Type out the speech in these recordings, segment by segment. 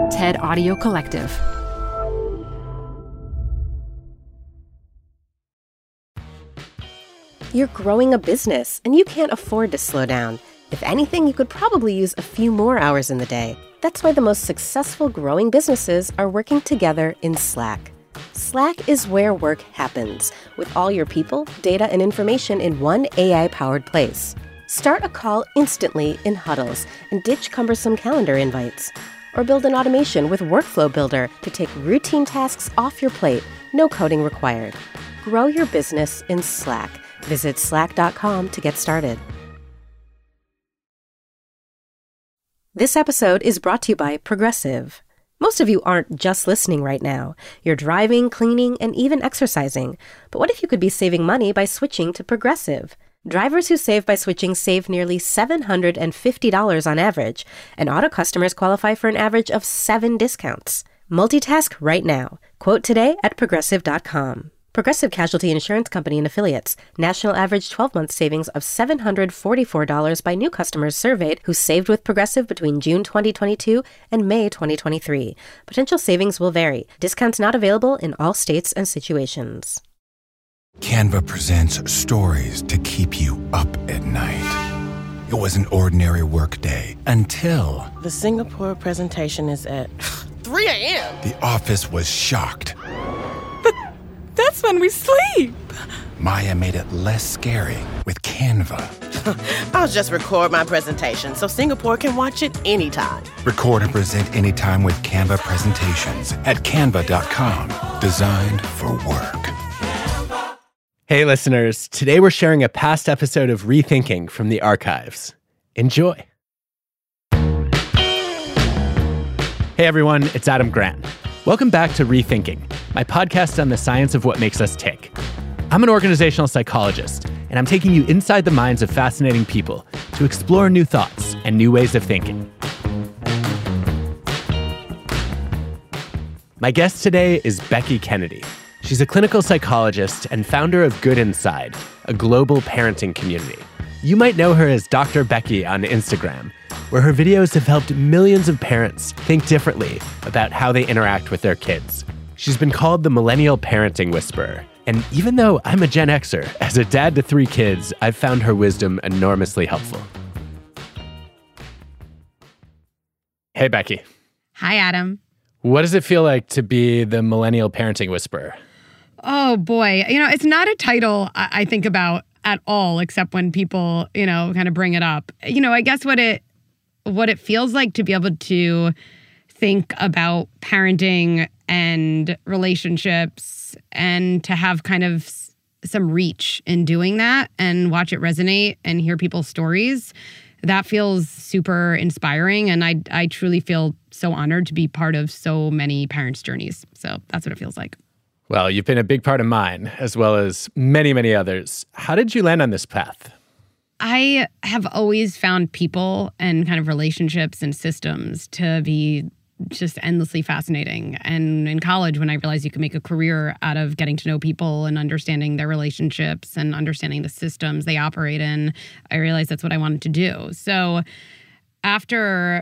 TED Audio Collective. You're growing a business, and you can't afford to slow down. If anything, you could probably use a few more hours in the day. That's why the most successful growing businesses are working together in Slack. Slack is where work happens, with all your people, data, and information in one AI-powered place. Start a call instantly in huddles and ditch cumbersome calendar invites. Or build an automation with Workflow Builder to take routine tasks off your plate, no coding required. Grow your business in Slack. Visit slack.com to get started. This episode is brought to you by Progressive. Most of you aren't just listening right now. You're driving, cleaning, and even exercising. But what if you could be saving money by switching to Progressive? Drivers who save by switching save nearly $750 on average, and auto customers qualify for an average of 7 discounts. Multitask right now. Quote today at Progressive.com. Progressive Casualty Insurance Company and Affiliates. National average 12-month savings of $744 by new customers surveyed who saved with Progressive between June 2022 and May 2023. Potential savings will vary. Discounts not available in all states and situations. Canva presents stories to keep you up at night. It was an ordinary workday until... The Singapore presentation is at 3 a.m. The office was shocked. But that's when we sleep. Maya made it less scary with Canva. I'll just record my presentation so Singapore can watch it anytime. Record and present anytime with Canva presentations at canva.com. Designed for work. Hey listeners, today we're sharing a past episode of Rethinking from the archives. Enjoy. Hey everyone, it's Adam Grant. Welcome back to Rethinking, my podcast on the science of what makes us tick. I'm an organizational psychologist, and I'm taking you inside the minds of fascinating people to explore new thoughts and new ways of thinking. My guest today is Becky Kennedy. She's a clinical psychologist and founder of Good Inside, a global parenting community. You might know her as Dr. Becky on Instagram, where her videos have helped millions of parents think differently about how they interact with their kids. She's been called the Millennial Parenting Whisperer, and even though I'm a Gen Xer, as a dad to 3 kids, I've found her wisdom enormously helpful. Hey, Becky. Hi, Adam. What does it feel like to be the Millennial Parenting Whisperer? Oh, boy. It's not a title I think about at all, except when people, kind of bring it up. I guess what it feels like to be able to think about parenting and relationships and to have kind of some reach in doing that and watch it resonate and hear people's stories. That feels super inspiring, and I truly feel so honored to be part of so many parents' journeys. So that's what it feels like. Well, you've been a big part of mine, as well as many, many others. How did you land on this path? I have always found people and kind of relationships and systems to be just endlessly fascinating. And in college, when I realized you could make a career out of getting to know people and understanding their relationships and understanding the systems they operate in, I realized that's what I wanted to do. So after,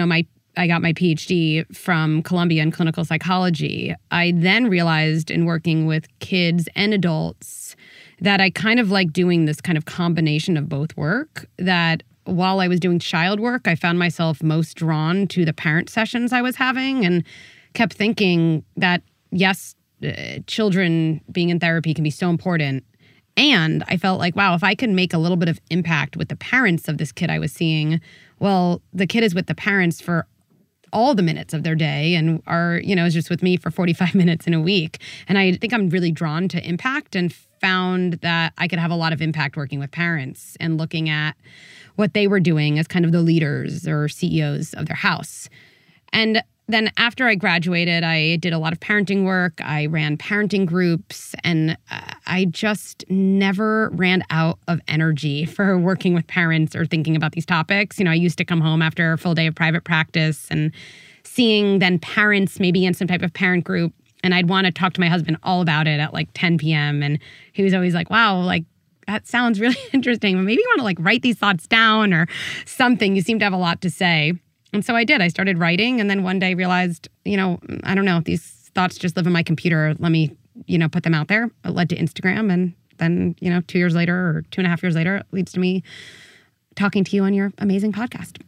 I got my PhD from Columbia in clinical psychology, I then realized in working with kids and adults that I kind of like doing this kind of combination of both work, that while I was doing child work, I found myself most drawn to the parent sessions I was having and kept thinking that, yes, children being in therapy can be so important. And I felt like, wow, if I could make a little bit of impact with the parents of this kid I was seeing, well, the kid is with the parents for all the minutes of their day and is just with me for 45 minutes in a week. And I think I'm really drawn to impact and found that I could have a lot of impact working with parents and looking at what they were doing as kind of the leaders or CEOs of their house. And then after I graduated, I did a lot of parenting work. I ran parenting groups, and I just never ran out of energy for working with parents or thinking about these topics. I used to come home after a full day of private practice and seeing then parents maybe in some type of parent group, and I'd want to talk to my husband all about it at like 10 p.m. And he was always like, wow, like, that sounds really interesting. Maybe you want to like write these thoughts down or something. You seem to have a lot to say. And so I did. I started writing, and then one day realized, I don't know, these thoughts just live in my computer. Let me, put them out there. It led to Instagram, and then, 2 years later or 2.5 years later, it leads to me talking to you on your amazing podcast.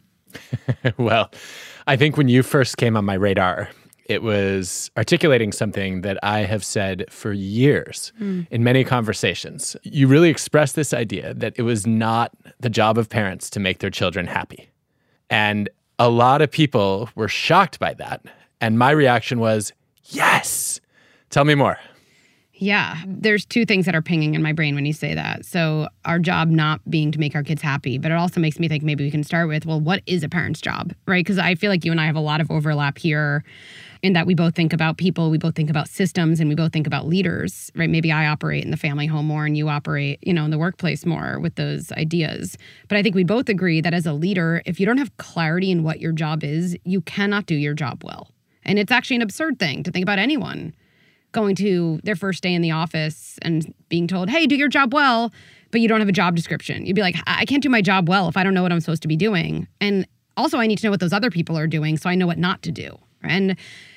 Well, I think when you first came on my radar, it was articulating something that I have said for years in many conversations. You really expressed this idea that it was not the job of parents to make their children happy. And a lot of people were shocked by that. And my reaction was, yes. Tell me more. Yeah, there's two things that are pinging in my brain when you say that. So our job not being to make our kids happy, but it also makes me think maybe we can start with, well, what is a parent's job, right? Because I feel like you and I have a lot of overlap here in that we both think about people, we both think about systems, and we both think about leaders, right? Maybe I operate in the family home more and you operate, in the workplace more with those ideas. But I think we both agree that as a leader, if you don't have clarity in what your job is, you cannot do your job well. And it's actually an absurd thing to think about anyone going to their first day in the office and being told, hey, do your job well, but you don't have a job description. You'd be like, I can't do my job well if I don't know what I'm supposed to be doing. And also I need to know what those other people are doing so I know what not to do. And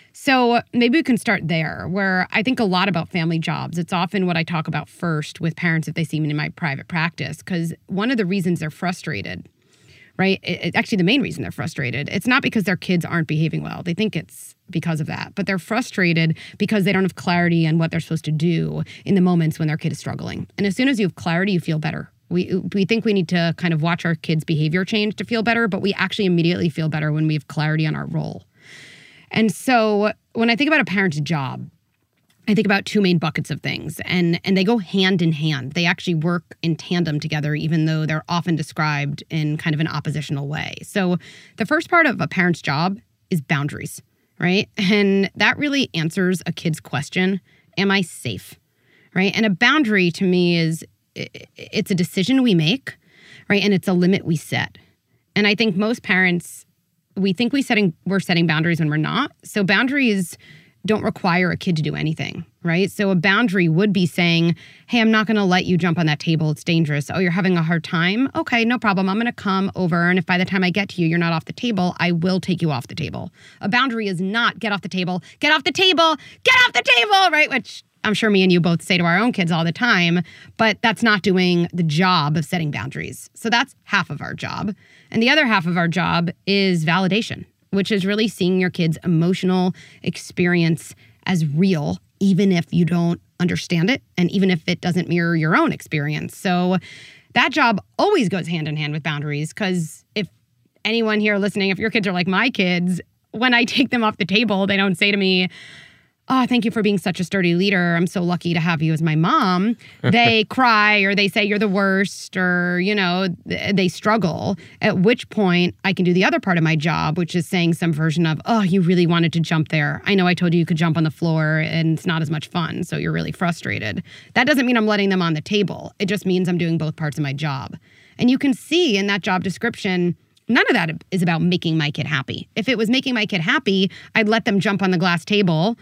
so maybe we can start there, where I think a lot about family jobs. It's often what I talk about first with parents if they see me in my private practice, because one of the reasons they're frustrated, right? Actually, the main reason they're frustrated, it's not because their kids aren't behaving well. They think it's because of that. But they're frustrated because they don't have clarity on what they're supposed to do in the moments when their kid is struggling. And as soon as you have clarity, you feel better. We think we need to kind of watch our kids' behavior change to feel better, but we actually immediately feel better when we have clarity on our role. And so when I think about a parent's job, I think about two main buckets of things, and they go hand in hand. They actually work in tandem together, even though they're often described in kind of an oppositional way. So the first part of a parent's job is boundaries, right? And that really answers a kid's question, am I safe, right? And a boundary to me is, it's a decision we make, right? And it's a limit we set. And I think most parents, we think we're setting boundaries when we're not. So boundaries don't require a kid to do anything, right? So a boundary would be saying, hey, I'm not going to let you jump on that table. It's dangerous. Oh, you're having a hard time? Okay, no problem. I'm going to come over, and if by the time I get to you, you're not off the table, I will take you off the table. A boundary is not get off the table, get off the table, get off the table, right? Which I'm sure me and you both say to our own kids all the time, but that's not doing the job of setting boundaries. So that's half of our job. And the other half of our job is validation, which is really seeing your kids' emotional experience as real, even if you don't understand it, and even if it doesn't mirror your own experience. So that job always goes hand in hand with boundaries, because if anyone here listening, if your kids are like my kids, when I take them off the table, they don't say to me, oh, thank you for being such a sturdy leader. I'm so lucky to have you as my mom. They cry, or they say you're the worst, or, they struggle, at which point I can do the other part of my job, which is saying some version of, oh, you really wanted to jump there. I know I told you could jump on the floor and it's not as much fun, so you're really frustrated. That doesn't mean I'm letting them on the table. It just means I'm doing both parts of my job. And you can see in that job description, none of that is about making my kid happy. If it was making my kid happy, I'd let them jump on the glass table,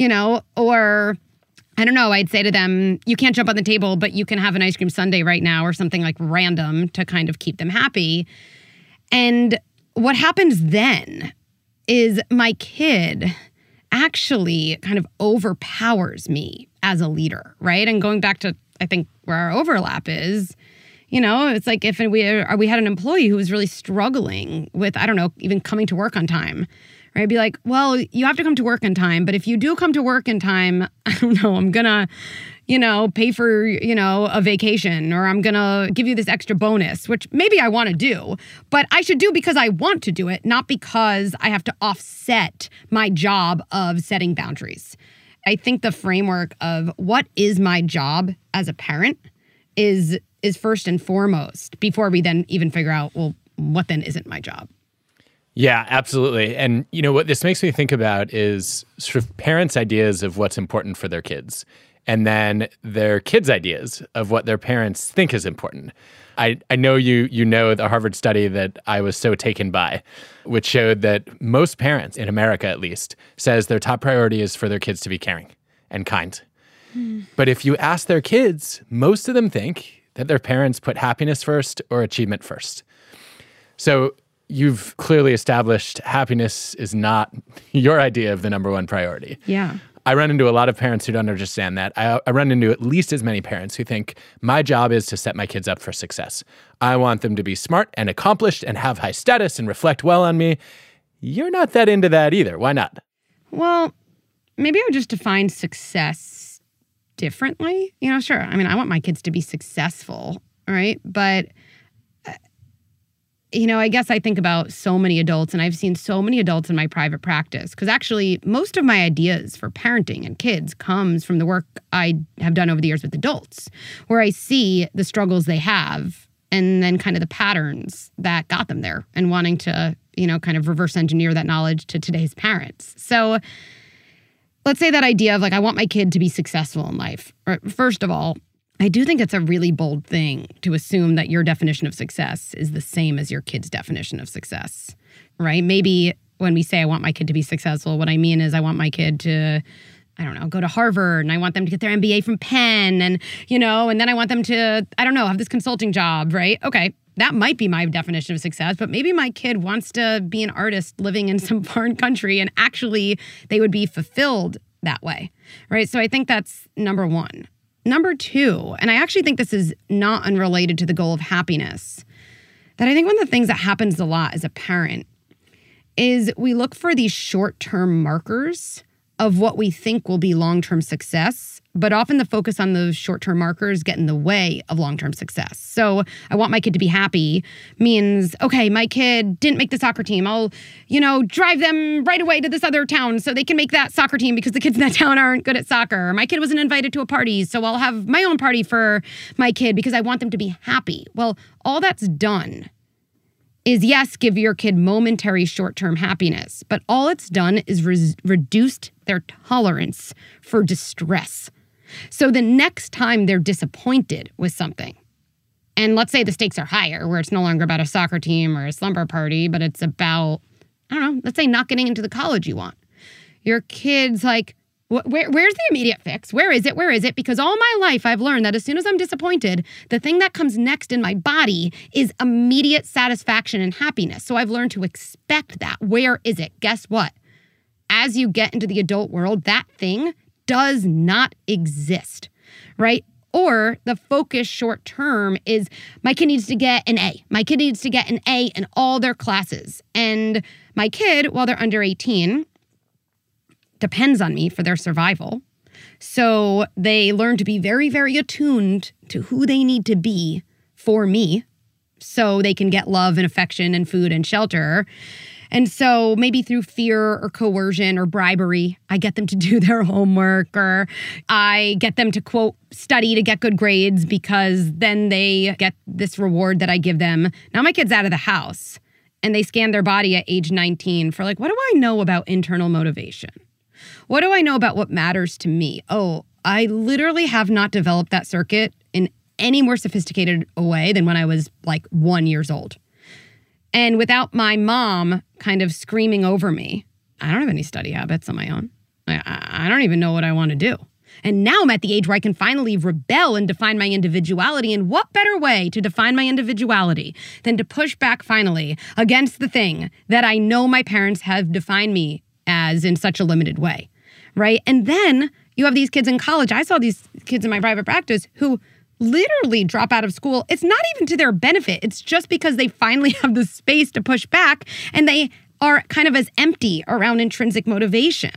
or I don't know, I'd say to them, you can't jump on the table, but you can have an ice cream sundae right now, or something like random to kind of keep them happy. And what happens then is my kid actually kind of overpowers me as a leader, right? And going back to, I think, where our overlap is, it's like if we had an employee who was really struggling with, I don't know, even coming to work on time, right? I'd be like, well, you have to come to work on time, but if you do come to work in time, I don't know, I'm going to, pay for, a vacation, or I'm going to give you this extra bonus, which maybe I want to do, but I should do because I want to do it, not because I have to offset my job of setting boundaries. I think the framework of what is my job as a parent is first and foremost, before we then even figure out, well, what then isn't my job? Yeah, absolutely. And what this makes me think about is sort of parents' ideas of what's important for their kids, and then their kids' ideas of what their parents think is important. I know you know the Harvard study that I was so taken by, which showed that most parents, in America at least, says their top priority is for their kids to be caring and kind. But if you ask their kids, most of them think that their parents put happiness first or achievement first. So you've clearly established happiness is not your idea of the number one priority. Yeah. I run into a lot of parents who don't understand that. I run into at least as many parents who think my job is to set my kids up for success. I want them to be smart and accomplished and have high status and reflect well on me. You're not that into that either. Why not? Well, maybe I would just define success differently. Sure. I mean, I want my kids to be successful, right? But I guess I think about so many adults, and I've seen so many adults in my private practice, because actually most of my ideas for parenting and kids comes from the work I have done over the years with adults, where I see the struggles they have and then kind of the patterns that got them there and wanting to, kind of reverse engineer that knowledge to today's parents. So let's say that idea of I want my kid to be successful in life. First of all, I do think it's a really bold thing to assume that your definition of success is the same as your kid's definition of success, right? Maybe when we say I want my kid to be successful, what I mean is I want my kid to, go to Harvard, and I want them to get their MBA from Penn, and then I want them to, have this consulting job, right? Okay, that might be my definition of success, but maybe my kid wants to be an artist living in some foreign country, and actually they would be fulfilled that way, right? So I think that's number one. Number two, and I actually think this is not unrelated to the goal of happiness, that I think one of the things that happens a lot as a parent is we look for these short-term markers of what we think will be long-term success, but often the focus on those short-term markers get in the way of long-term success. So I want my kid to be happy means, okay, my kid didn't make the soccer team. I'll, drive them right away to this other town so they can make that soccer team because the kids in that town aren't good at soccer. Or my kid wasn't invited to a party, so I'll have my own party for my kid because I want them to be happy. Well, all that's done is, yes, give your kid momentary short-term happiness, but all it's done is reduced their tolerance for distress. So the next time they're disappointed with something, and let's say the stakes are higher, where it's no longer about a soccer team or a slumber party, but it's about, let's say not getting into the college you want. Your kid's like, where's the immediate fix? Where is it? Where is it? Because all my life I've learned that as soon as I'm disappointed, the thing that comes next in my body is immediate satisfaction and happiness. So I've learned to expect that. Where is it? Guess what? As you get into the adult world, that thing does not exist, right? Or the focus short term is my kid needs to get an A. My kid needs to get an A in all their classes. And my kid, while they're under 18, depends on me for their survival. So they learn to be very, very attuned to who they need to be for me so they can get love and affection and food and shelter. And so maybe through fear or coercion or bribery, I get them to do their homework, or I get them to, quote, study to get good grades because then they get this reward that I give them. Now my kid's out of the house and they scan their body at age 19 for what do I know about internal motivation? What do I know about what matters to me? Oh, I literally have not developed that circuit in any more sophisticated a way than when I was 1 year old. And without my mom kind of screaming over me, I don't have any study habits on my own. I don't even know what I want to do. And now I'm at the age where I can finally rebel and define my individuality. And what better way to define my individuality than to push back finally against the thing that I know my parents have defined me as in such a limited way, right? And then you have these kids in college. I saw these kids in my private practice who literally drop out of school. It's not even to their benefit. It's just because they finally have the space to push back and they are kind of as empty around intrinsic motivation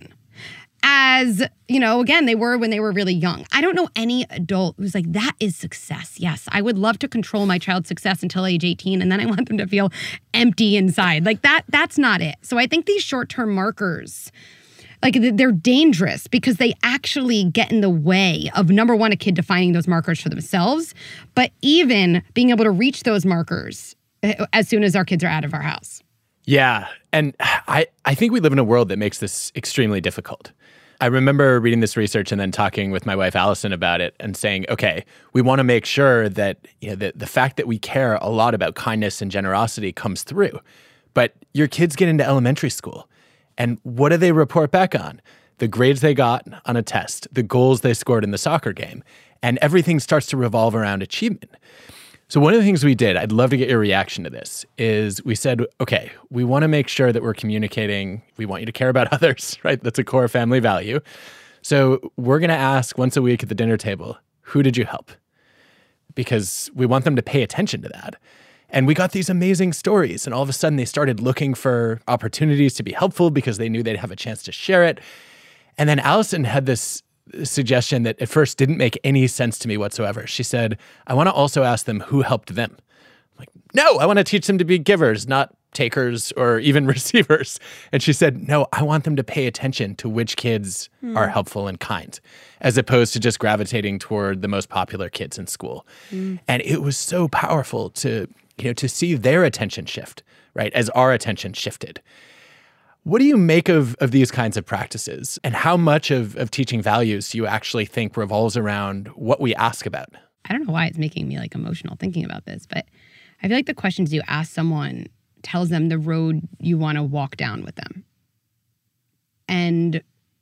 as, again, they were when they were really young. I don't know any adult who's like, that is success. Yes, I would love to control my child's success until age 18, and then I want them to feel empty inside. That's not it. So I think these short-term markers, they're dangerous because they actually get in the way of, number one, a kid defining those markers for themselves, but even being able to reach those markers as soon as our kids are out of our house. Yeah. And I think we live in a world that makes this extremely difficult. I remember reading this research and then talking with my wife, Allison, about it and saying, okay, we want to make sure that the fact that we care a lot about kindness and generosity comes through. But your kids get into elementary school, and what do they report back on? The grades they got on a test, the goals they scored in the soccer game, and everything starts to revolve around achievement. So one of the things we did, I'd love to get your reaction to this, is we said, okay, we want to make sure that we're communicating. We want you to care about others, right? That's a core family value. So we're going to ask once a week at the dinner table, who did you help? Because we want them to pay attention to that. And we got these amazing stories. And all of a sudden they started looking for opportunities to be helpful because they knew they'd have a chance to share it. And then Allison had this suggestion that at first didn't make any sense to me whatsoever. She said, I want to also ask them who helped them. I'm like, no, I want to teach them to be givers, not takers or even receivers. And she said, no, I want them to pay attention to which kids are helpful and kind, as opposed to just gravitating toward the most popular kids in school. And it was so powerful to see their attention shift, right, as our attention shifted. What do you make of these kinds of practices, and how much of teaching values do you actually think revolves around what we ask about? I don't know why it's making me emotional thinking about this, but I feel like the questions you ask someone tells them the road you want to walk down with them. And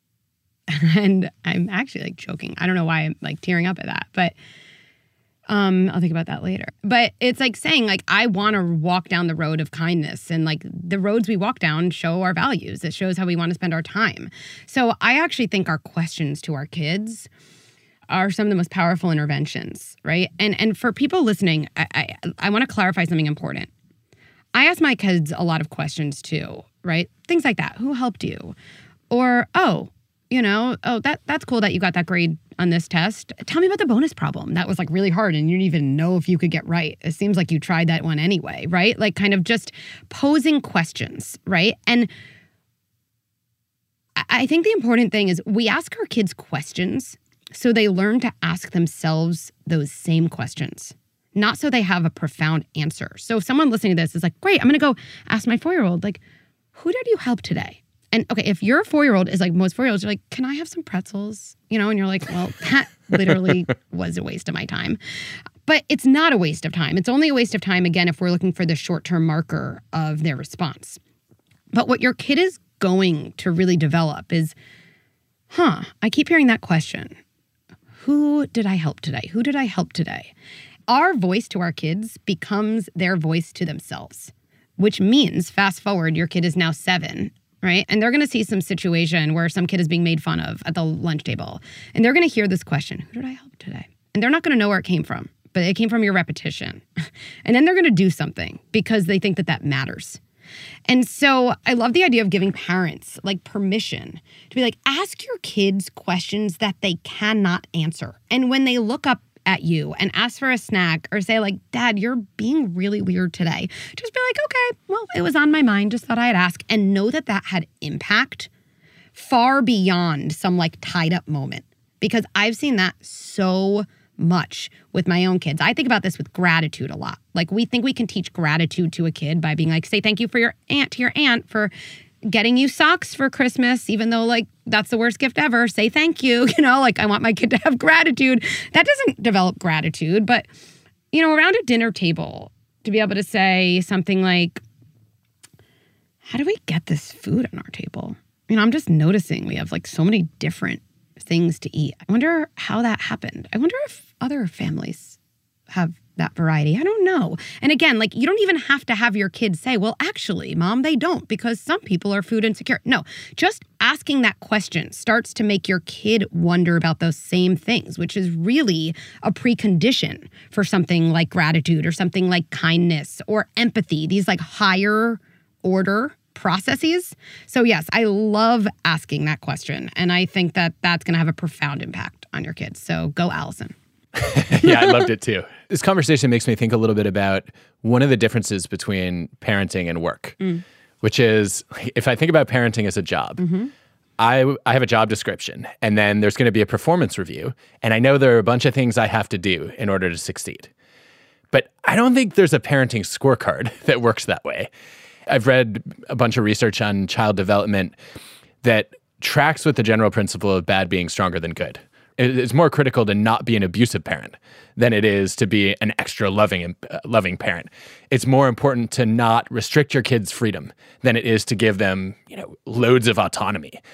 I'm actually joking. I don't know why I'm tearing up at that, but I'll think about that later. But it's saying I want to walk down the road of kindness, and the roads we walk down show our values. It shows how we want to spend our time. So I actually think our questions to our kids are some of the most powerful interventions, right? And for people listening, I want to clarify something important. I ask my kids a lot of questions too, right? Things like that. Who helped you? Or, that's cool that you got that grade on this test. Tell me about the bonus problem. That was really hard and you didn't even know if you could get right. It seems like you tried that one anyway, right? Kind of just posing questions, right? And I think the important thing is we ask our kids questions so they learn to ask themselves those same questions, not so they have a profound answer. So if someone listening to this is great, I'm going to go ask my 4-year-old, who did you help today? And okay, if your 4-year-old is most 4-year-olds, you're can I have some pretzels? And you're well, that literally was a waste of my time. But it's not a waste of time. It's only a waste of time, again, if we're looking for the short-term marker of their response. But what your kid is going to really develop is, I keep hearing that question. Who did I help today? Who did I help today? Our voice to our kids becomes their voice to themselves, which means, fast forward, your kid is now 7, right? And they're going to see some situation where some kid is being made fun of at the lunch table. And they're going to hear this question, who did I help today? And they're not going to know where it came from, but it came from your repetition. And then they're going to do something because they think that matters. And so I love the idea of giving parents permission to be ask your kids questions that they cannot answer. And when they look up at you and ask for a snack or say Dad, you're being really weird today, just be okay, well, it was on my mind, just thought I'd ask, and know that had impact far beyond some tied up moment, because I've seen that so much with my own kids. I think about this with gratitude a lot. We think we can teach gratitude to a kid by being say thank you for your aunt for getting you socks for Christmas, even though that's the worst gift ever. Say thank you. I want my kid to have gratitude. That doesn't develop gratitude. But, around a dinner table, to be able to say something how do we get this food on our table? I'm just noticing we have so many different things to eat. I wonder how that happened. I wonder if other families have that variety. I don't know. And again, you don't even have to have your kids say, well, actually, Mom, they don't, because some people are food insecure. No, just asking that question starts to make your kid wonder about those same things, which is really a precondition for something like gratitude or something like kindness or empathy, these higher order processes. So yes, I love asking that question. And I think that that's going to have a profound impact on your kids. So go, Allison. Yeah, I loved it too. This conversation makes me think a little bit about one of the differences between parenting and work, which is if I think about parenting as a job, I have a job description, and then there's going to be a performance review, and I know there are a bunch of things I have to do in order to succeed. But I don't think there's a parenting scorecard that works that way. I've read a bunch of research on child development that tracks with the general principle of bad being stronger than good. It's more critical to not be an abusive parent than it is to be an extra loving parent. It's more important to not restrict your kids' freedom than it is to give them, loads of autonomy.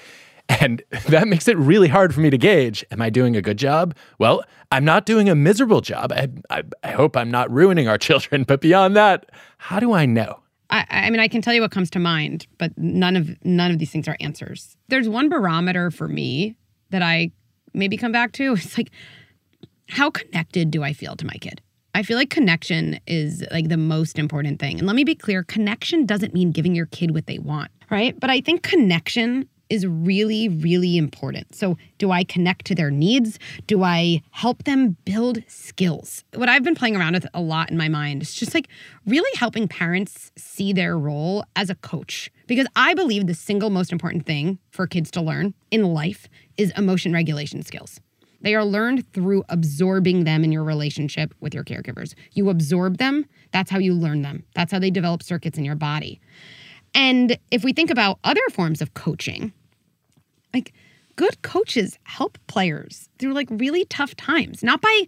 And that makes it really hard for me to gauge, am I doing a good job? Well, I'm not doing a miserable job. I hope I'm not ruining our children. But beyond that, how do I know? I mean, I can tell you what comes to mind, but none of these things are answers. There's one barometer for me that I maybe come back to. It's like, how connected do I feel to my kid? I feel like connection is like the most important thing. And let me be clear, connection doesn't mean giving your kid what they want, right? But I think connection is really, really important. So do I connect to their needs? Do I help them build skills? What I've been playing around with a lot in my mind is just like really helping parents see their role as a coach. Because I believe the single most important thing for kids to learn in life is emotion regulation skills. They are learned through absorbing them in your relationship with your caregivers. You absorb them, that's how you learn them. That's how they develop circuits in your body. And if we think about other forms of coaching, like good coaches help players through like really tough times, not by,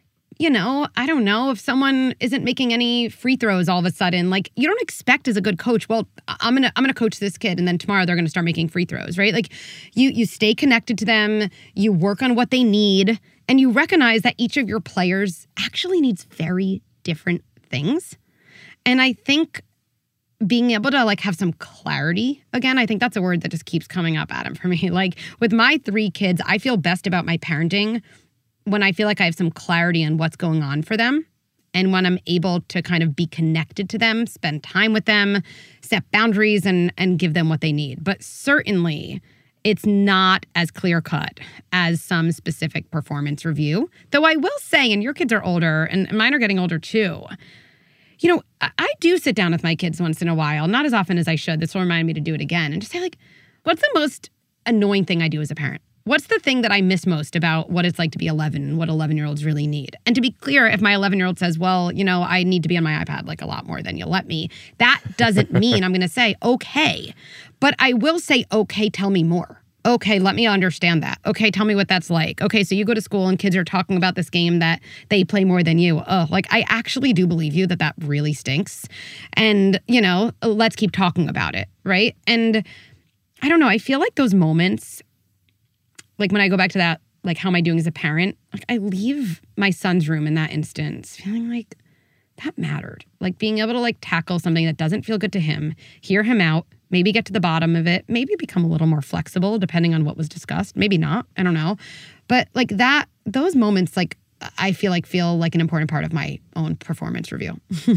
I don't know, if someone isn't making any free throws all of a sudden, like you don't expect as a good coach, well, I'm going to coach this kid and then tomorrow they're going to start making free throws, right? Like you stay connected to them, you work on what they need, and you recognize that each of your players actually needs very different things. And I think being able to like have some clarity, again, I think that's a word that just keeps coming up, Adam, for me. Like with my 3 kids, I feel best about my parenting when I feel like I have some clarity on what's going on for them and when I'm able to kind of be connected to them, spend time with them, set boundaries and give them what they need. But certainly it's not as clear-cut as some specific performance review. Though I will say, and your kids are older and mine are getting older too, I do sit down with my kids once in a while, not as often as I should. This will remind me to do it again and just say like, what's the most annoying thing I do as a parent? What's the thing that I miss most about what it's like to be 11 and what 11-year-olds really need? And to be clear, if my 11-year-old says, well, I need to be on my iPad like a lot more than you'll let me, that doesn't mean I'm going to say, okay. But I will say, okay, tell me more. Okay, let me understand that. Okay, tell me what that's like. Okay, so you go to school and kids are talking about this game that they play more than you. Oh, like I actually do believe you that really stinks. And, let's keep talking about it, right? And I don't know, I feel like those moments, like when I go back to that, like how am I doing as a parent? Like I leave my son's room in that instance feeling like that mattered. Like being able to like tackle something that doesn't feel good to him, hear him out, maybe get to the bottom of it, maybe become a little more flexible depending on what was discussed. Maybe not, I don't know. But like that, those moments, like I feel like an important part of my own performance review.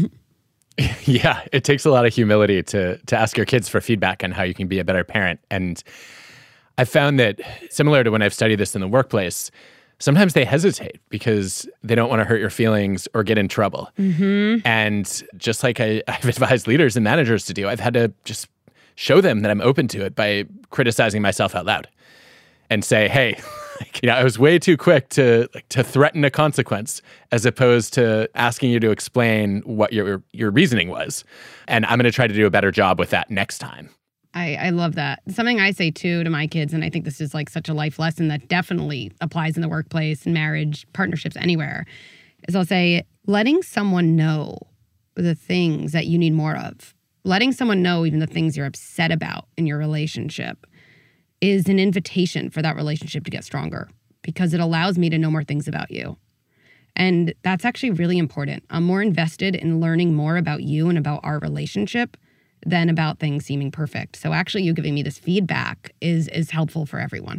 Yeah, it takes a lot of humility to ask your kids for feedback on how you can be a better parent. And I found that similar to when I've studied this in the workplace, sometimes they hesitate because they don't want to hurt your feelings or get in trouble. Mm-hmm. And just like I've advised leaders and managers to do, I've had to just show them that I'm open to it by criticizing myself out loud and say, hey, I was way too quick to threaten a consequence as opposed to asking you to explain what your reasoning was. And I'm going to try to do a better job with that next time. I love that. Something I say too to my kids, and I think this is like such a life lesson that definitely applies in the workplace, in marriage, partnerships, anywhere, is I'll say, letting someone know the things that you need more of, letting someone know even the things you're upset about in your relationship is an invitation for that relationship to get stronger because it allows me to know more things about you. And that's actually really important. I'm more invested in learning more about you and about our relationship than about things seeming perfect. So actually you giving me this feedback is helpful for everyone.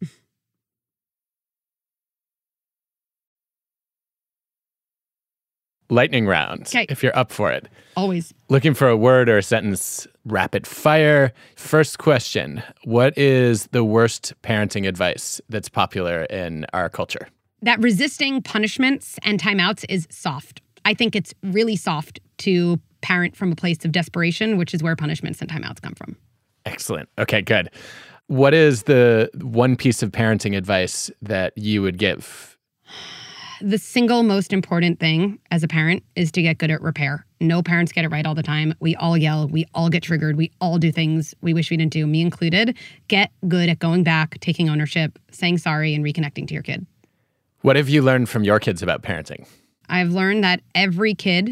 Lightning round, okay. If you're up for it. Always. Looking for a word or a sentence, rapid fire. First question, what is the worst parenting advice that's popular in our culture? That resisting punishments and timeouts is soft. I think it's really soft to parent from a place of desperation, which is where punishments and timeouts come from. Excellent. Okay, good. What is the one piece of parenting advice that you would give? The single most important thing as a parent is to get good at repair. No parents get it right all the time. We all yell. We all get triggered. We all do things we wish we didn't do, me included. Get good at going back, taking ownership, saying sorry, and reconnecting to your kid. What have you learned from your kids about parenting? I've learned that every kid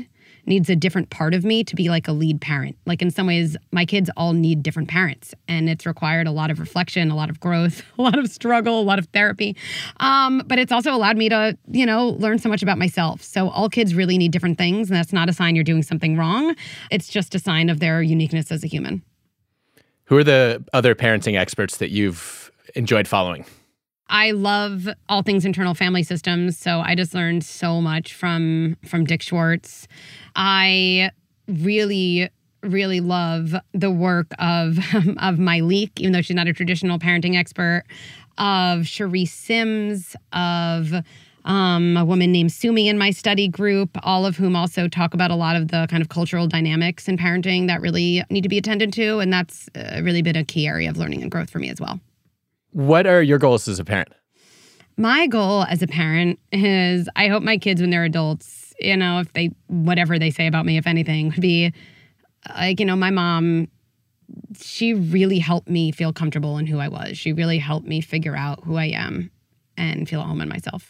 needs a different part of me to be like a lead parent. Like in some ways, my kids all need different parents, and it's required a lot of reflection, a lot of growth, a lot of struggle, a lot of therapy. But it's also allowed me to, learn so much about myself. So all kids really need different things, and that's not a sign you're doing something wrong. It's just a sign of their uniqueness as a human. Who are the other parenting experts that you've enjoyed following? I love all things internal family systems, so I just learned so much from Dick Schwartz. I really, really love the work of Myleik, even though she's not a traditional parenting expert, of Cherise Sims, of a woman named Sumi in my study group, all of whom also talk about a lot of the kind of cultural dynamics in parenting that really need to be attended to, and that's really been a key area of learning and growth for me as well. What are your goals as a parent? My goal as a parent is I hope my kids, when they're adults, if they, whatever they say about me, if anything, would be like, my mom, she really helped me feel comfortable in who I was. She really helped me figure out who I am and feel at home in myself.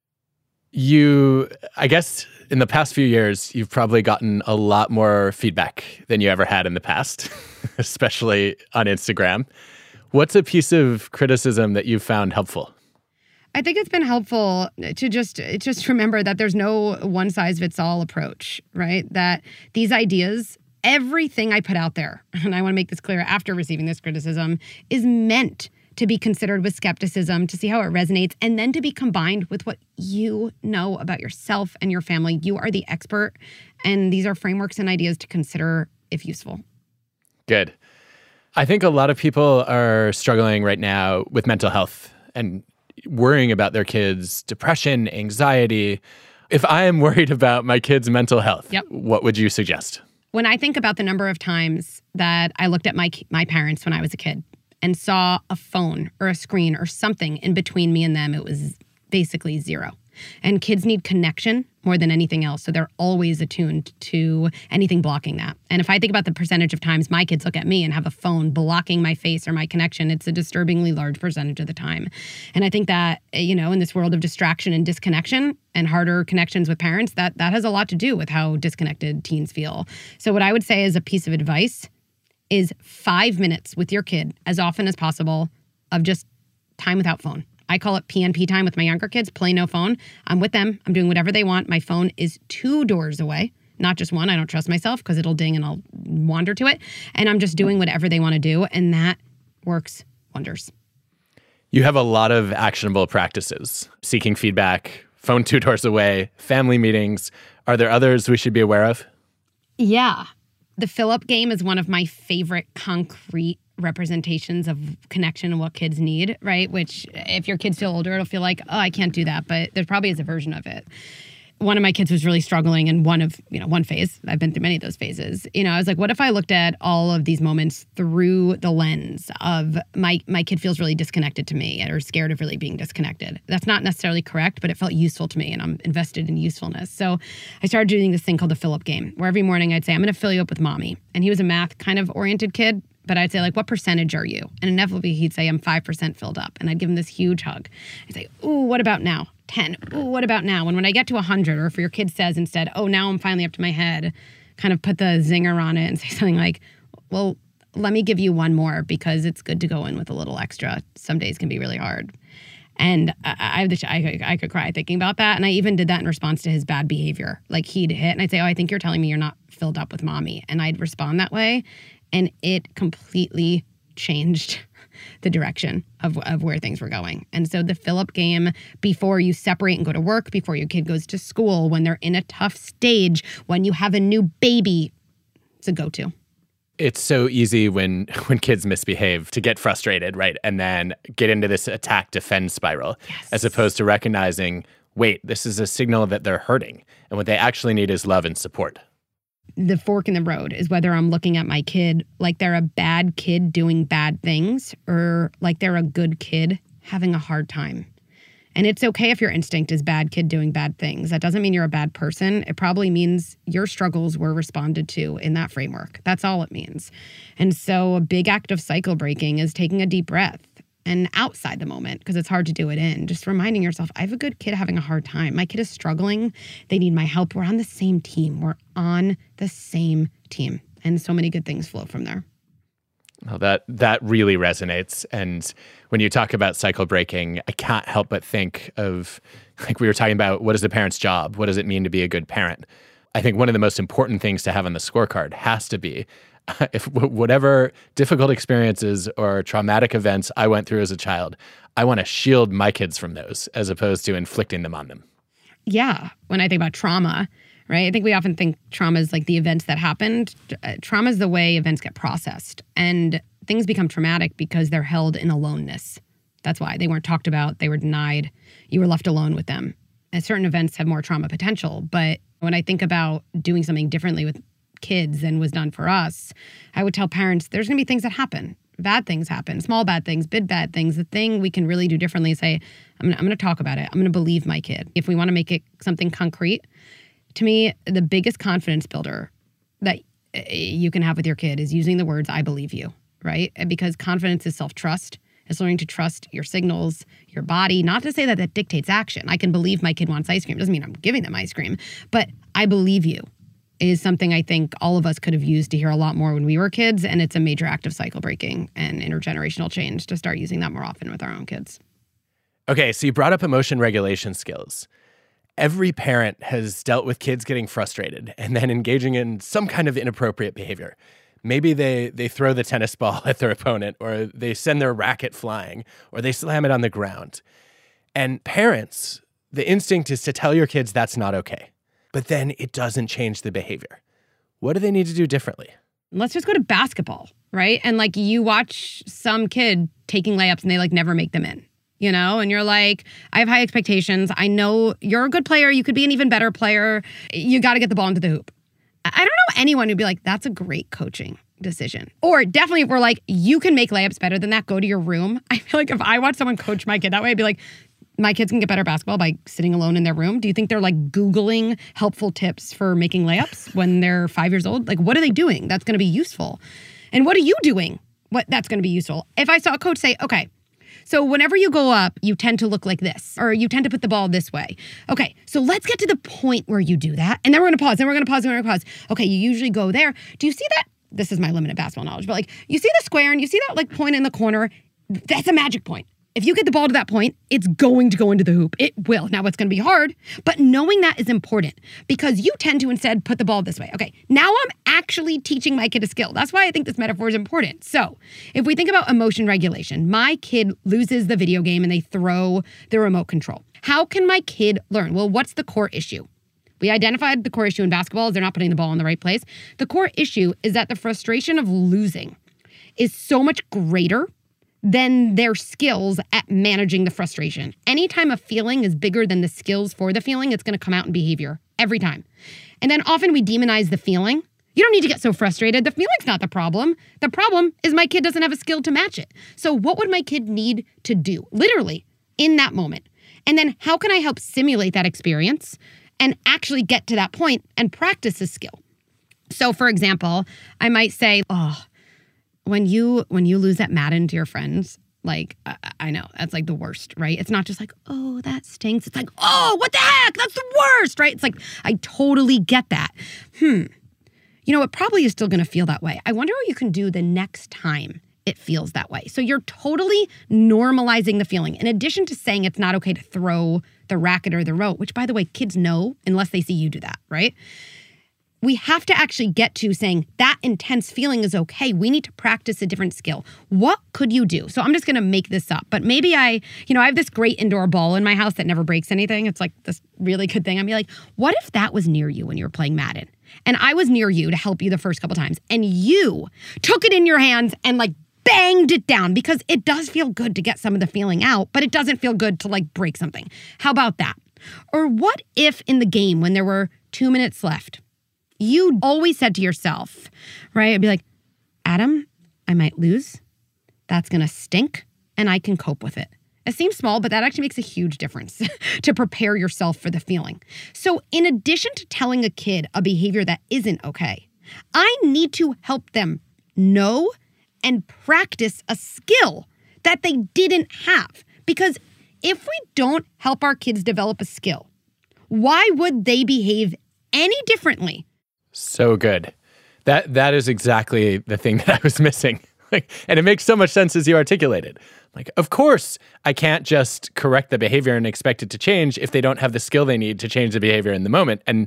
I guess in the past few years, you've probably gotten a lot more feedback than you ever had in the past, especially on Instagram. What's a piece of criticism that you've found helpful? I think it's been helpful to just remember that there's no one-size-fits-all approach, right? That these ideas, everything I put out there, and I want to make this clear after receiving this criticism, is meant to be considered with skepticism, to see how it resonates, and then to be combined with what you know about yourself and your family. You are the expert, and these are frameworks and ideas to consider if useful. Good. I think a lot of people are struggling right now with mental health and worrying about their kids' depression, anxiety. If I am worried about my kids' mental health, What would you suggest? When I think about the number of times that I looked at my parents when I was a kid and saw a phone or a screen or something in between me and them, it was basically zero. And kids need connection more than anything else. So they're always attuned to anything blocking that. And if I think about the percentage of times my kids look at me and have a phone blocking my face or my connection, it's a disturbingly large percentage of the time. And I think that, in this world of distraction and disconnection and harder connections with parents, that has a lot to do with how disconnected teens feel. So what I would say as a piece of advice is 5 minutes with your kid as often as possible of just time without phone. I call it PNP time with my younger kids, play no phone. I'm with them. I'm doing whatever they want. My phone is 2 doors away, not just one. I don't trust myself because it'll ding and I'll wander to it. And I'm just doing whatever they want to do. And that works wonders. You have a lot of actionable practices: seeking feedback, phone 2 doors away, family meetings. Are there others we should be aware of? Yeah. The fill-up game is one of my favorite concrete representations of connection and what kids need, right? Which if your kids feel older, it'll feel like, oh, I can't do that. But there probably is a version of it. One of my kids was really struggling in one phase. I've been through many of those phases. I was like, what if I looked at all of these moments through the lens of my kid feels really disconnected to me or scared of really being disconnected? That's not necessarily correct, but it felt useful to me and I'm invested in usefulness. So I started doing this thing called the fill-up game, where every morning I'd say, I'm going to fill you up with mommy. And he was a math kind of oriented kid, but I'd say, like, what percentage are you? And inevitably he'd say, I'm 5% filled up. And I'd give him this huge hug. I'd say, ooh, what about now? 10. Ooh, what about now? And when I get to 100, or if your kid says instead, oh, now I'm finally up to my head, kind of put the zinger on it and say something like, well, let me give you one more because it's good to go in with a little extra. Some days can be really hard. And I could cry thinking about that. And I even did that in response to his bad behavior. Like he'd hit and I'd say, oh, I think you're telling me you're not filled up with mommy. And I'd respond that way. And it completely changed the direction of where things were going. And so the fill-up game, before you separate and go to work, before your kid goes to school, when they're in a tough stage, when you have a new baby, it's a go-to. It's so easy when kids misbehave to get frustrated, right? And then get into this attack-defend spiral, as opposed to recognizing, wait, this is a signal that they're hurting. And what they actually need is love and support. The fork in the road is whether I'm looking at my kid like they're a bad kid doing bad things or like they're a good kid having a hard time. And it's okay if your instinct is bad kid doing bad things. That doesn't mean you're a bad person. It probably means your struggles were responded to in that framework. That's all it means. And so a big act of cycle breaking is taking a deep breath and outside the moment, because it's hard to do it in. Just reminding yourself, I have a good kid having a hard time. My kid is struggling. They need my help. We're on the same team. We're on the same team. And so many good things flow from there. Well, that really resonates. And when you talk about cycle breaking, I can't help but think of, like we were talking about, what is the parent's job? What does it mean to be a good parent? I think one of the most important things to have on the scorecard has to be, if whatever difficult experiences or traumatic events I went through as a child, I want to shield my kids from those as opposed to inflicting them on them. Yeah. When I think about trauma, right? I think we often think trauma is like the events that happened. Trauma is the way events get processed. And things become traumatic because they're held in aloneness. That's why they weren't talked about. They were denied. You were left alone with them. And certain events have more trauma potential. But when I think about doing something differently with kids than was done for us, I would tell parents there's going to be things that happen. Bad things happen, small bad things, big bad things. The thing we can really do differently is say, I'm going to talk about it. I'm going to believe my kid. If we want to make it something concrete, to me, the biggest confidence builder that you can have with your kid is using the words, I believe you, right? Because confidence is self-trust. It's learning to trust your signals, your body. Not to say that that dictates action. I can believe my kid wants ice cream. Doesn't mean I'm giving them ice cream. But I believe you is something I think all of us could have used to hear a lot more when we were kids. And it's a major act of cycle breaking and intergenerational change to start using that more often with our own kids. Okay, so you brought up emotion regulation skills. Every parent has dealt with kids getting frustrated and then engaging in some kind of inappropriate behavior. Maybe they throw the tennis ball at their opponent, or they send their racket flying, or they slam it on the ground. And parents, the instinct is to tell your kids that's not okay. But then it doesn't change the behavior. What do they need to do differently? Let's just go to basketball, right? And like you watch some kid taking layups and they like never make them in, you know? And you're like, I have high expectations. I know you're a good player. You could be an even better player. You got to get the ball into the hoop. I don't know anyone who'd be like, that's a great coaching decision. Or definitely if we're like, you can make layups better than that, go to your room. I feel like if I watch someone coach my kid that way, I'd be like, my kids can get better at basketball by sitting alone in their room. Do you think they're like Googling helpful tips for making layups when they're 5 years old? Like, what are they doing that's going to be useful? And what are you doing that's going to be useful? If I saw a coach say, okay, so whenever you go up, you tend to look like this, or you tend to put the ball this way. Okay, so let's get to the point where you do that. And then we're going to pause, then we're going to pause, then we're going to pause. Okay, you usually go there. Do you see that? This is my limited basketball knowledge, but like, you see the square and you see that like point in the corner? That's a magic point. If you get the ball to that point, it's going to go into the hoop. It will. Now, it's going to be hard, but knowing that is important because you tend to instead put the ball this way. Okay, now I'm actually teaching my kid a skill. That's why I think this metaphor is important. So if we think about emotion regulation, my kid loses the video game and they throw the remote control. How can my kid learn? Well, what's the core issue? We identified the core issue in basketball is they're not putting the ball in the right place. The core issue is that the frustration of losing is so much greater than their skills at managing the frustration. Anytime a feeling is bigger than the skills for the feeling, it's going to come out in behavior every time. And then often we demonize the feeling. You don't need to get so frustrated. The feeling's not the problem. The problem is my kid doesn't have a skill to match it. So what would my kid need to do, literally, in that moment? And then how can I help simulate that experience and actually get to that point and practice a skill? So for example, I might say, when you lose that Madden to your friends, like, I know, that's like the worst, right? It's not just like, oh, that stinks. It's like, oh, what the heck? That's the worst, right? It's like, I totally get that. You know, it probably is still going to feel that way. I wonder what you can do the next time it feels that way. So you're totally normalizing the feeling. In addition to saying it's not okay to throw the racket or the remote, which by the way, kids know unless they see you do that, right? We have to actually get to saying that intense feeling is okay. We need to practice a different skill. What could you do? So I'm just going to make this up, but maybe I have this great indoor ball in my house that never breaks anything. It's like this really good thing. I'd be like, what if that was near you when you were playing Madden? And I was near you to help you the first couple times and you took it in your hands and like banged it down, because it does feel good to get some of the feeling out, but it doesn't feel good to like break something. How about that? Or what if in the game when there were 2 minutes left, you always said to yourself, right? I'd be like, Adam, I might lose. That's going to stink and I can cope with it. It seems small, but that actually makes a huge difference to prepare yourself for the feeling. So in addition to telling a kid a behavior that isn't okay, I need to help them know and practice a skill that they didn't have. Because if we don't help our kids develop a skill, why would they behave any differently? So good. That is exactly the thing that I was missing. And it makes so much sense as you articulate it. Like, of course, I can't just correct the behavior and expect it to change if they don't have the skill they need to change the behavior in the moment. And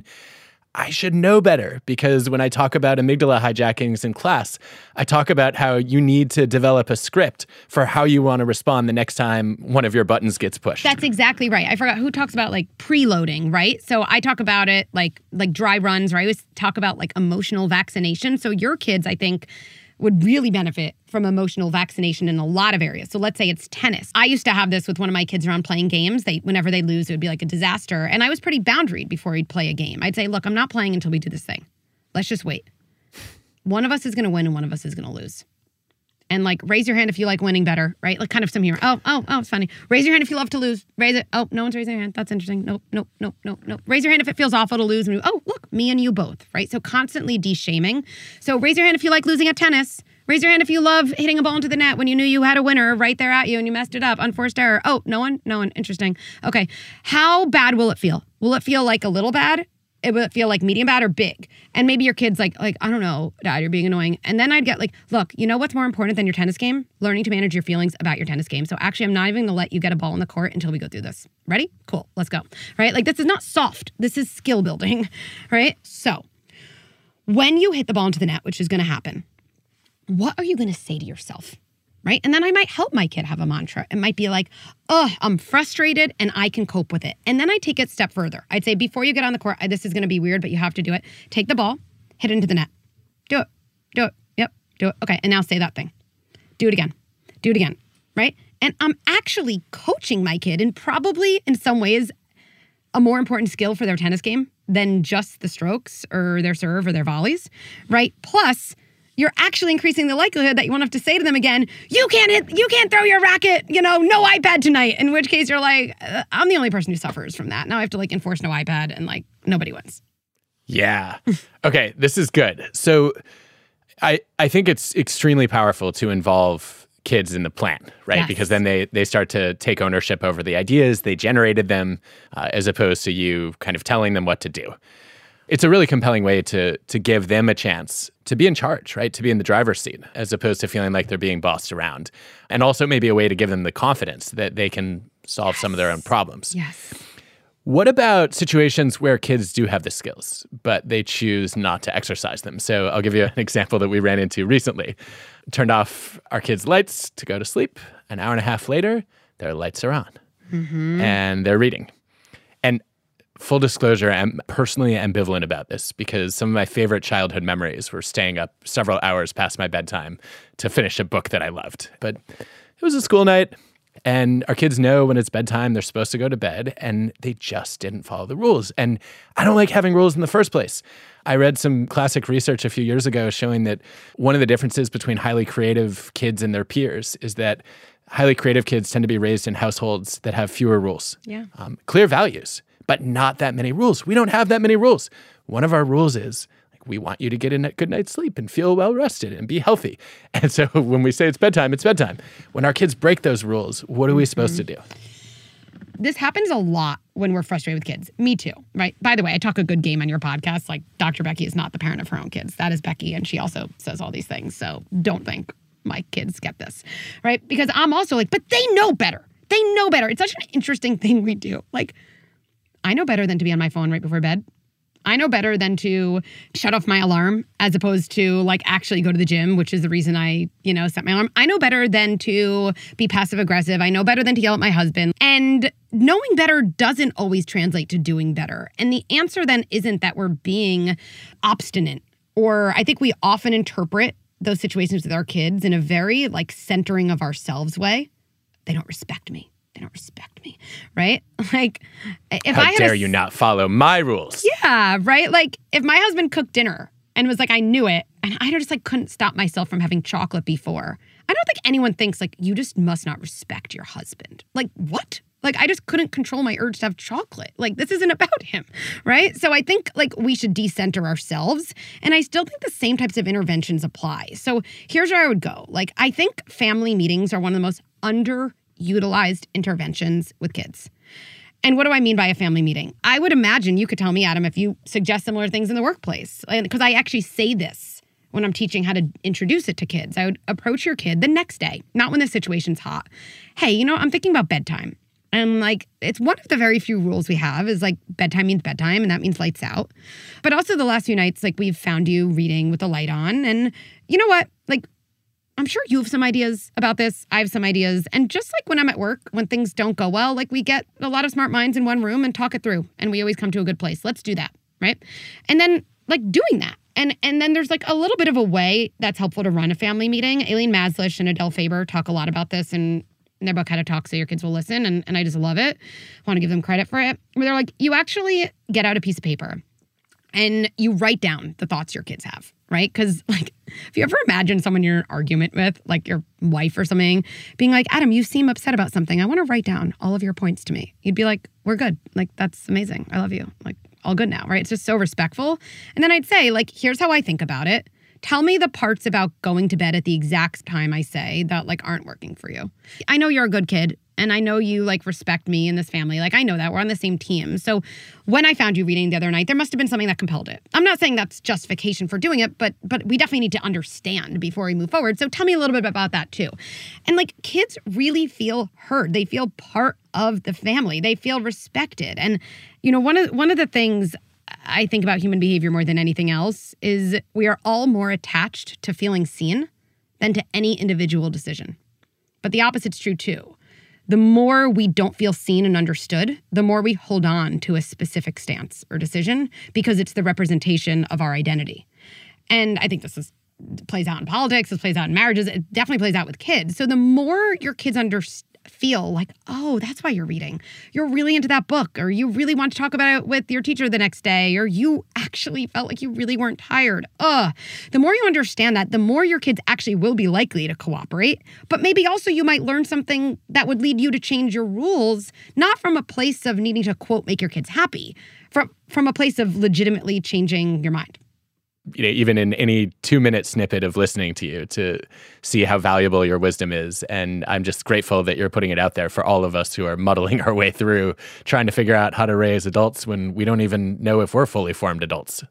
I should know better, because when I talk about amygdala hijackings in class, I talk about how you need to develop a script for how you want to respond the next time one of your buttons gets pushed. That's exactly right. I forgot who talks about like preloading, right? So I talk about it like dry runs, or I always talk about like emotional vaccination. So your kids, I think, would really benefit from emotional vaccination in a lot of areas. So let's say it's tennis. I used to have this with one of my kids around playing games. Whenever they lose, it would be like a disaster. And I was pretty boundaried before he'd play a game. I'd say, look, I'm not playing until we do this thing. Let's just wait. One of us is going to win and one of us is going to lose. And like, raise your hand if you like winning better, right? Like kind of some humor. Oh, it's funny. Raise your hand if you love to lose. Raise it. Oh, no one's raising their hand. That's interesting. Nope. Raise your hand if it feels awful to lose. Oh, look, me and you both, right? So constantly de-shaming. So raise your hand if you like losing at tennis. Raise your hand if you love hitting a ball into the net when you knew you had a winner right there at you and you messed it up. Unforced error. Oh, no one? No one. Interesting. Okay. How bad will it feel? Will it feel like a little bad? Will it feel like medium bad or big? And maybe your kid's like, I don't know, Dad, you're being annoying. And then I'd get like, look, you know what's more important than your tennis game? Learning to manage your feelings about your tennis game. So actually, I'm not even going to let you get a ball in the court until we go through this. Ready? Cool. Let's go. Right? Like, this is not soft. This is skill building. Right? So when you hit the ball into the net, which is going to happen, what are you going to say to yourself, right? And then I might help my kid have a mantra. It might be like, I'm frustrated and I can cope with it. And then I take it a step further. I'd say, before you get on the court, this is going to be weird, but you have to do it. Take the ball, hit it into the net. Do it. Yep, do it. Okay, and now say that thing. Do it again, right? And I'm actually coaching my kid in probably, in some ways, a more important skill for their tennis game than just the strokes or their serve or their volleys, right? Plus, you're actually increasing the likelihood that you won't have to say to them again, you can't throw your racket, no iPad tonight. In which case you're like, I'm the only person who suffers from that. Now I have to like enforce no iPad and like nobody wins. Yeah. Okay, this is good. So I think it's extremely powerful to involve kids in the plan, right? Yes. Because then they start to take ownership over the ideas. They generated them as opposed to you kind of telling them what to do. It's a really compelling way to give them a chance to be in charge, right? To be in the driver's seat, as opposed to feeling like they're being bossed around. And also maybe a way to give them the confidence that they can solve some of their own problems. Yes. What about situations where kids do have the skills, but they choose not to exercise them? So I'll give you an example that we ran into recently. Turned off our kids' lights to go to sleep. An hour and a half later, their lights are on. Mm-hmm. And they're reading. And full disclosure, I'm personally ambivalent about this because some of my favorite childhood memories were staying up several hours past my bedtime to finish a book that I loved. But it was a school night, and our kids know when it's bedtime, they're supposed to go to bed, and they just didn't follow the rules. And I don't like having rules in the first place. I read some classic research a few years ago showing that one of the differences between highly creative kids and their peers is that highly creative kids tend to be raised in households that have fewer rules, clear values, but not that many rules. We don't have that many rules. One of our rules is we want you to get a good night's sleep and feel well rested and be healthy. And so when we say it's bedtime, it's bedtime. When our kids break those rules, what are we supposed to do? This happens a lot when we're frustrated with kids. Me too, right? By the way, I talk a good game on your podcast. Like, Dr. Becky is not the parent of her own kids. That is Becky, and she also says all these things. So don't think my kids get this, right? Because I'm also like, but they know better. They know better. It's such an interesting thing we do. Like, I know better than to be on my phone right before bed. I know better than to shut off my alarm as opposed to like actually go to the gym, which is the reason I, set my alarm. I know better than to be passive aggressive. I know better than to yell at my husband. And knowing better doesn't always translate to doing better. And the answer then isn't that we're being obstinate, or I think we often interpret those situations with our kids in a very like centering of ourselves way. They don't respect me. They don't respect me, right? Like, if How dare you not follow my rules? Yeah, right? Like, if my husband cooked dinner and was like, I knew it, and I just like couldn't stop myself from having chocolate before, I don't think anyone thinks like, you just must not respect your husband. Like, what? Like, I just couldn't control my urge to have chocolate. Like, this isn't about him, right? So I think like we should decenter ourselves. And I still think the same types of interventions apply. So here's where I would go. Like, I think family meetings are one of the most underutilized interventions with kids. And what do I mean by a family meeting? I would imagine you could tell me, Adam, if you suggest similar things in the workplace. Because I actually say this when I'm teaching how to introduce it to kids. I would approach your kid the next day, not when the situation's hot. Hey, I'm thinking about bedtime. And like, it's one of the very few rules we have is like bedtime means bedtime, and that means lights out. But also the last few nights, like we've found you reading with the light on. And you know what? Like, I'm sure you have some ideas about this. I have some ideas. And just like when I'm at work, when things don't go well, like we get a lot of smart minds in one room and talk it through. And we always come to a good place. Let's do that, right? And then like doing that. And then there's like a little bit of a way that's helpful to run a family meeting. Aileen Maslish and Adele Faber talk a lot about this in their book, How to Talk So Your Kids Will Listen. And I just love it. I want to give them credit for it. Where they're like, you actually get out a piece of paper and you write down the thoughts your kids have, right? Because like, if you ever imagine someone you're in an argument with, like your wife or something, being like, Adam, you seem upset about something. I want to write down all of your points to me. You'd be like, we're good. Like, that's amazing. I love you. Like, all good now, right? It's just so respectful. And then I'd say, like, here's how I think about it. Tell me the parts about going to bed at the exact time I say that like aren't working for you. I know you're a good kid and I know you like respect me in this family. Like I know that we're on the same team. So when I found you reading the other night, there must have been something that compelled it. I'm not saying that's justification for doing it, but we definitely need to understand before we move forward. So tell me a little bit about that too. And like kids really feel heard. They feel part of the family. They feel respected. And one of the things I think about human behavior more than anything else is we are all more attached to feeling seen than to any individual decision. But the opposite's true too. The more we don't feel seen and understood, the more we hold on to a specific stance or decision because it's the representation of our identity. And I think this plays out in politics, this plays out in marriages, it definitely plays out with kids. So the more your kids feel like, oh, that's why you're reading. You're really into that book, or you really want to talk about it with your teacher the next day, or you actually felt like you really weren't tired. The more you understand that, the more your kids actually will be likely to cooperate. But maybe also you might learn something that would lead you to change your rules, not from a place of needing to, quote, make your kids happy, from a place of legitimately changing your mind. Even in any 2-minute snippet of listening to you to see how valuable your wisdom is. And I'm just grateful that you're putting it out there for all of us who are muddling our way through trying to figure out how to raise adults when we don't even know if we're fully formed adults.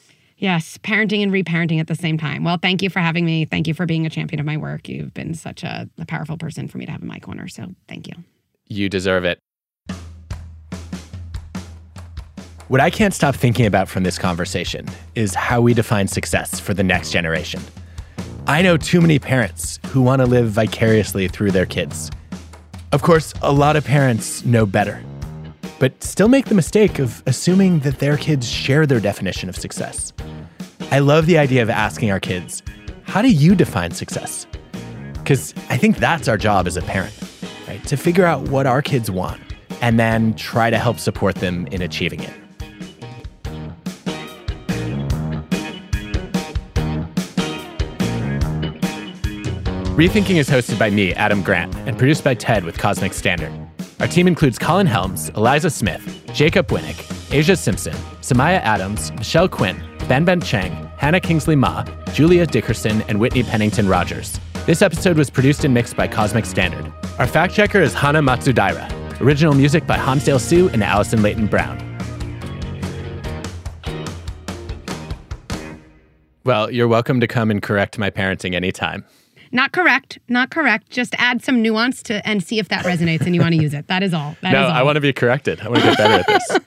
Yes, parenting and reparenting at the same time. Well, thank you for having me. Thank you for being a champion of my work. You've been such a powerful person for me to have in my corner. So thank you. You deserve it. What I can't stop thinking about from this conversation is how we define success for the next generation. I know too many parents who want to live vicariously through their kids. Of course, a lot of parents know better, but still make the mistake of assuming that their kids share their definition of success. I love the idea of asking our kids, how do you define success? Because I think that's our job as a parent, right? To figure out what our kids want and then try to help support them in achieving it. Rethinking is hosted by me, Adam Grant, and produced by Ted with Cosmic Standard. Our team includes Colin Helms, Eliza Smith, Jacob Winnick, Asia Simpson, Samaya Adams, Michelle Quinn, Ben Chang, Hannah Kingsley Ma, Julia Dickerson, and Whitney Pennington Rogers. This episode was produced and mixed by Cosmic Standard. Our fact checker is Hana Matsudaira. Original music by Hansdale Sue and Allison Leighton Brown. Well, you're welcome to come and correct my parenting anytime. Not correct. Just add some nuance to and see if that resonates and you want to use it. That is all. I want to be corrected. I want to get better at this.